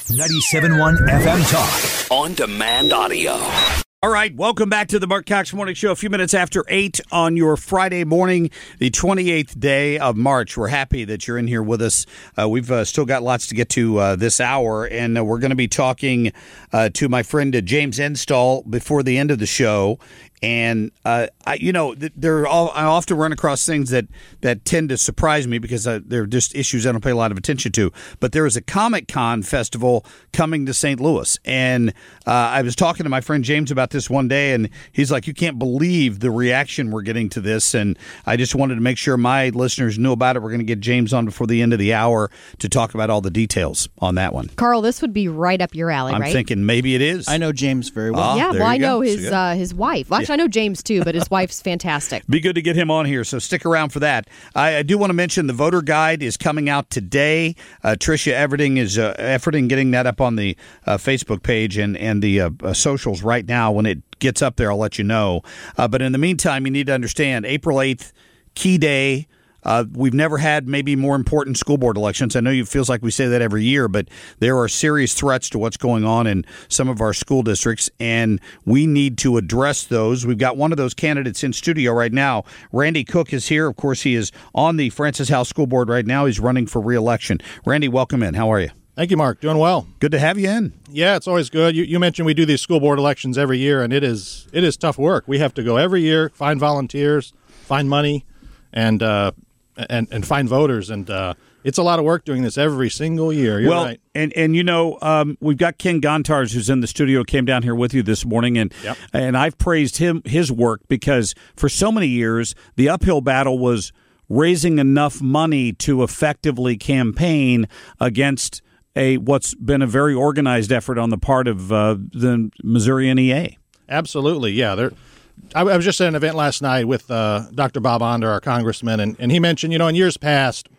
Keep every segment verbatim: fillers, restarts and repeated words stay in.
ninety-seven point one F M Talk. On demand audio. All right, welcome back to the Mark Cox Morning Show. A few minutes after eight on your Friday morning, the twenty-eighth day of March. We're happy that you're in here with us. Uh, we've uh, still got lots to get to uh, this hour, and uh, we're going to be talking uh, to my friend uh, James Enstall before the end of the show. And, uh, I, you know, there are all, I often run across things that, that tend to surprise me because uh, they're just issues I don't pay a lot of attention to. But there is a Comic-Con festival coming to Saint Louis. And uh, I was talking to my friend James about this one day, and he's like, you can't believe the reaction we're getting to this. And I just wanted to make sure my listeners knew about it. We're going to get James on before the end of the hour to talk about all the details on that one. Carl, this would be right up your alley, I'm right? I'm thinking maybe it is. I know James very well. Ah, yeah, well, I know his so uh, his wife. Well, actually, I know James too, but his wife's fantastic. Be good to get him on here, so stick around for that. I, I do want to mention the voter guide is coming out today. Uh, Tricia Everding is uh, efforting getting that up on the uh, Facebook page and, and the uh, uh, socials right now. When it gets up there, I'll let you know. Uh, but in the meantime, you need to understand, April eighth, key day. Uh, we've never had maybe more important school board elections. I know it feels like we say that every year, but there are serious threats to what's going on in some of our school districts, and we need to address those. We've got one of those candidates in studio right now. Randy Cook is here. Of course, he is on the Francis Howell School Board right now. He's running for re-election. Randy, welcome in. How are you? Thank you, Mark. Doing well. Good to have you in. Yeah, it's always good. You, you mentioned we do these school board elections every year, and it is it is tough work. We have to go every year, find volunteers, find money, and uh, and and find voters, and uh, it's a lot of work doing this every single year. You're well, right. and and you know, um, we've got Ken Gontars, who's in the studio, came down here with you this morning, and Yep. and I've praised him his work because for so many years the uphill battle was raising enough money to effectively campaign against a what's been a very organized effort on the part of uh, the Missouri N E A. Absolutely, yeah. There, I, I was just at an event last night with uh, Doctor Bob Onder, our congressman, and, and he mentioned, you know, in years past,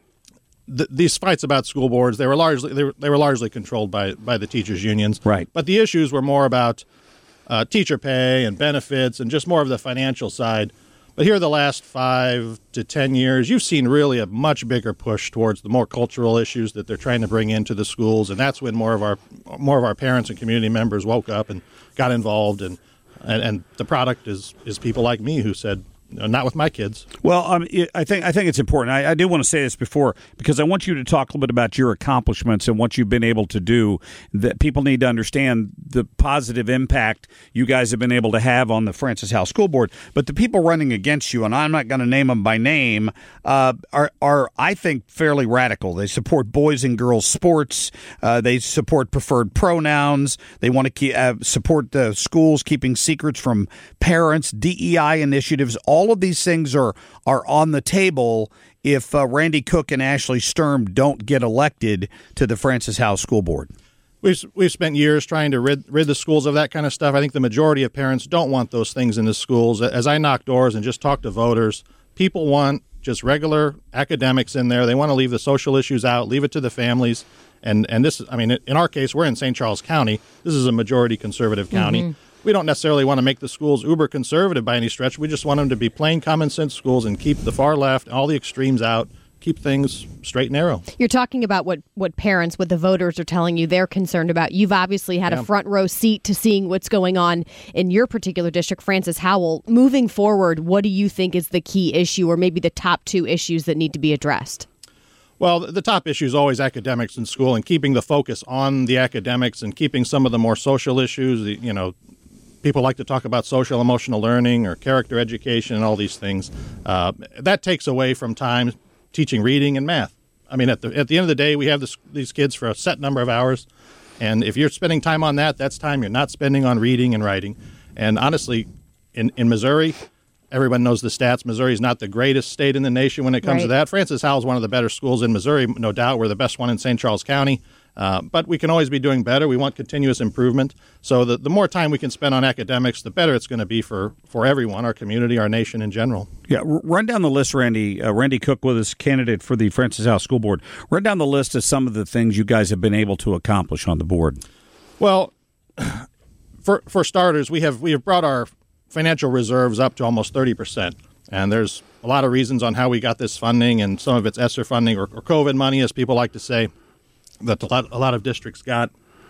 th- these fights about school boards, they were largely they were, they were largely controlled by by the teachers' unions, right? But the issues were more about uh, teacher pay and benefits and just more of the financial side. But here, the last five to ten years, you've seen really a much bigger push towards the more cultural issues that they're trying to bring into the schools, and that's when more of our more of our parents and community members woke up and got involved, and and, and the product is is people like me who said, no, not with my kids. Well, um, I think I think it's important. I, I do want to say this before because I want you to talk a little bit about your accomplishments and what you've been able to do. That people need to understand the positive impact you guys have been able to have on the Francis Howell School Board. But the people running against you, and I'm not going to name them by name, uh, are are I think fairly radical. They support boys and girls sports. Uh, they support preferred pronouns. They want to keep, uh, support the schools keeping secrets from parents. D E I initiatives. All of these things are are on the table if uh, Randy Cook and Ashley Sturm don't get elected to the Francis Howell School Board. We've we've spent years trying to rid rid the schools of that kind of stuff. I think the majority of parents don't want those things in the schools. As I knock doors and just talk to voters, people want just regular academics in there. They want to leave the social issues out, leave it to the families. And and this, I mean, in our case, we're in Saint Charles County. This is a majority conservative county. Mm-hmm. We don't necessarily want to make the schools uber conservative by any stretch. We just want them to be plain common sense schools and keep the far left, all the extremes out, keep things straight and narrow. You're talking about what, what parents, what the voters are telling you they're concerned about. You've obviously had Yeah. a front row seat to seeing what's going on in your particular district, Francis Howell. Moving forward, what do you think is the key issue or maybe the top two issues that need to be addressed? Well, the top issue is always academics in school and keeping the focus on the academics and keeping some of the more social issues, the, you know, people like to talk about social emotional learning or character education and all these things. Uh, that takes away from time teaching reading and math. I mean, at the at the end of the day, we have this, these kids for a set number of hours, and if you're spending time on that, that's time you're not spending on reading and writing. And honestly, in, in Missouri, everyone knows the stats. Missouri is not the greatest state in the nation when it comes right. to that. Francis Howell is one of the better schools in Missouri, no doubt. We're the best one in Saint Charles County. Uh, but we can always be doing better. We want continuous improvement. So the, the more time we can spend on academics, the better it's going to be for, for everyone, our community, our nation in general. Yeah, r- run down the list, Randy. Uh, Randy Cook with us, candidate for the Francis Howell School Board. Run down the list of some of the things you guys have been able to accomplish on the board. Well, for for starters, we have we have brought our financial reserves up to almost thirty percent. And there's a lot of reasons on how we got this funding, and some of it's ESSER funding or, or COVID money, as people like to say. that a lot, a lot of districts got.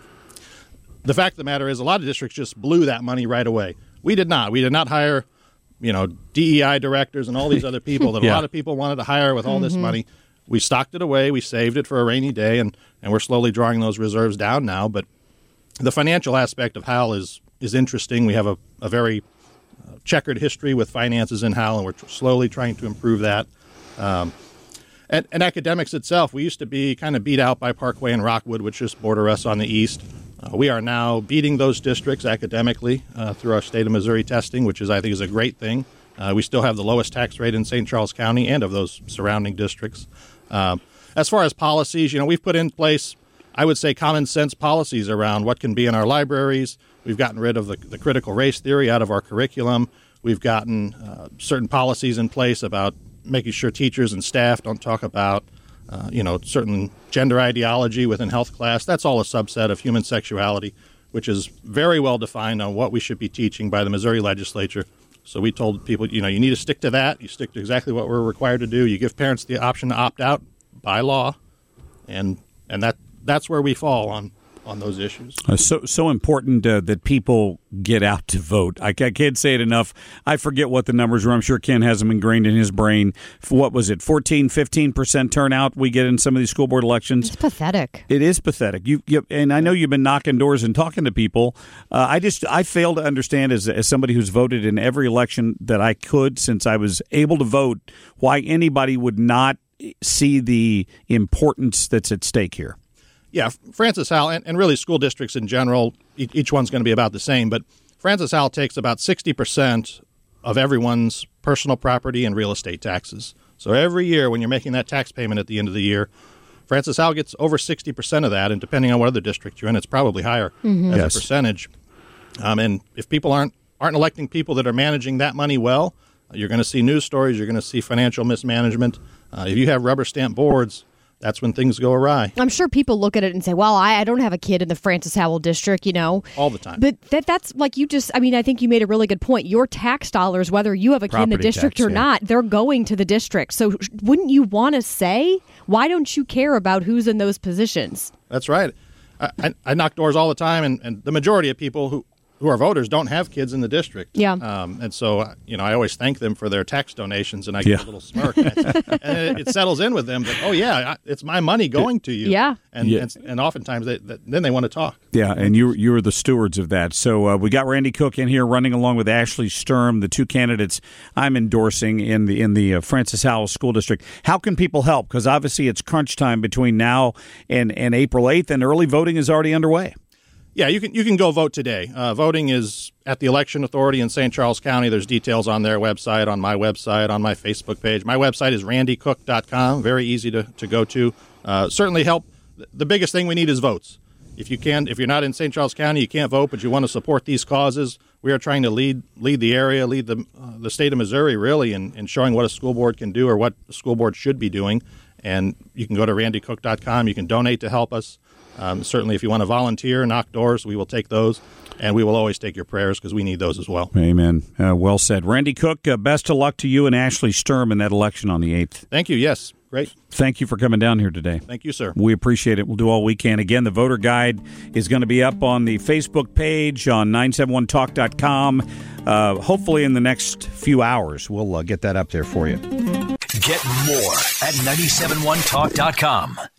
The fact of the matter is a lot of districts just blew that money right away. We did not. We did not hire, you know, D E I directors and all these other people that yeah. a lot of people wanted to hire with all mm-hmm. this money. We stocked it away. We saved it for a rainy day, and, and we're slowly drawing those reserves down now. But the financial aspect of Howell is is interesting. We have a, a very uh, checkered history with finances in Howell, and we're tr- slowly trying to improve that. Um, and, and academics itself, we used to be kind of beat out by Parkway and Rockwood, which just border us on the east. Uh, we are now beating those districts academically uh, through our state of Missouri testing, which is I think is a great thing. Uh, we still have the lowest tax rate in Saint Charles County and of those surrounding districts. Um, as far as policies, you know, we've put in place, I would say, common sense policies around what can be in our libraries. We've gotten rid of the, the critical race theory out of our curriculum. We've gotten uh, certain policies in place about making sure teachers and staff don't talk about, uh, you know, certain gender ideology within health class. That's all a subset of human sexuality, which is very well defined on what we should be teaching by the Missouri legislature. So we told people, you know, you need to stick to that. You stick to exactly what we're required to do. You give parents the option to opt out by law, and and that that's where we fall on, on those issues. Uh, so so important uh, that people get out to vote. I, I can't say it enough. I forget what the numbers were. I'm sure Ken has them ingrained in his brain. What was it, fourteen, fifteen percent turnout we get in some of these school board elections? It's pathetic. It is pathetic. You, you And I know you've been knocking doors and talking to people. Uh, I just I fail to understand, as, as somebody who's voted in every election that I could since I was able to vote, why anybody would not see the importance that's at stake here. Yeah, Francis Howell, and, and really school districts in general, each, each one's going to be about the same, but Francis Howell takes about sixty percent of everyone's personal property and real estate taxes. So every year when you're making that tax payment at the end of the year, Francis Howell gets over sixty percent of that, and depending on what other district you're in, it's probably higher mm-hmm. as yes. a percentage. Um, and if people aren't, aren't electing people that are managing that money well, you're going to see news stories, you're going to see financial mismanagement. Uh, if you have rubber stamp boards, that's when things go awry. I'm sure people look at it and say, well, I, I don't have a kid in the Francis Howell district, you know. All the time. But that that's like you just, I mean, I think you made a really good point. Your tax dollars, whether you have a Property kid in the district tax, or yeah. not, they're going to the district. So wouldn't you want to say, why don't you care about who's in those positions? That's right. I, I, I knock doors all the time, and, and the majority of people who, who are voters don't have kids in the district. Yeah. Um, and so, you know, I always thank them for their tax donations, and I get yeah. a little smirk. and it, it settles in with them that, oh, yeah, it's my money going to you. Yeah. And yeah. and, and oftentimes, they, that, then they want to talk. Yeah, and you you are the stewards of that. So uh, we got Randy Cook in here running along with Ashley Sturm, the two candidates I'm endorsing in the in the uh, Francis Howell School District. How can people help? Because obviously it's crunch time between now and, and April eighth, and early voting is already underway. Yeah, you can you can go vote today. Uh, voting is at the Election Authority in Saint Charles County. There's details on their website, on my website, on my Facebook page. My website is randy cook dot com. Very easy to, to go to. Uh, certainly help. The biggest thing we need is votes. If you can, if you're not in Saint Charles County, you can't vote, but you want to support these causes. We are trying to lead lead the area, lead the uh, the state of Missouri, really, in, in showing what a school board can do or what a school board should be doing. And you can go to randy cook dot com. You can donate to help us. Um, certainly, if you want to volunteer, knock doors, we will take those, and we will always take your prayers because we need those as well. Amen. Uh, well said. Randy Cook, uh, best of luck to you and Ashley Sturm in that election on the eighth. Thank you. Yes. Great. Thank you for coming down here today. Thank you, sir. We appreciate it. We'll do all we can. Again, the voter guide is going to be up on the Facebook page on nine seven one talk dot com. Uh, hopefully in the next few hours, we'll uh, get that up there for you. Get more at nine seven one talk dot com.